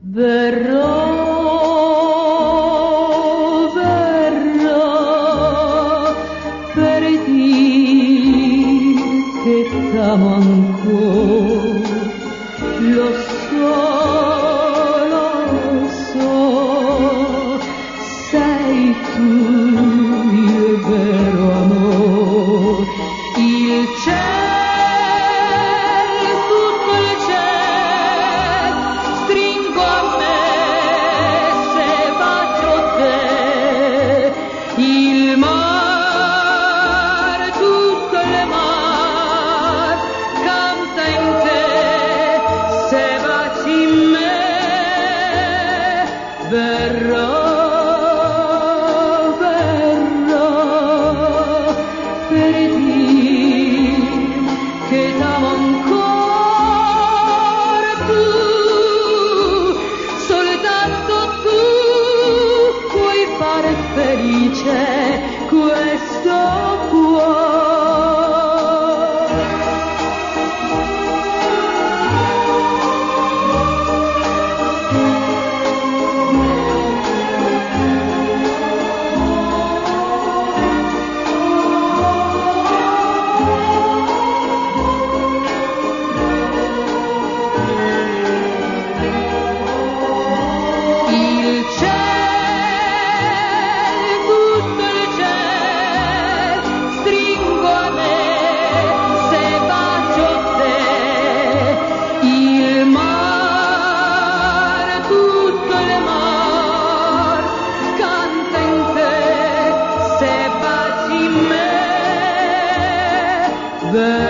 Verrò, verrò per dire che t'amo ancora, lo so, sei tu il vero amore, il cielo, tutto il cielo, stringo a me se bacio te, il mare, tutto il mare, canta in te, se baci me, verrò. Per dire che t'amo ancora tu, soltanto tu puoi fare felice questo cuore. The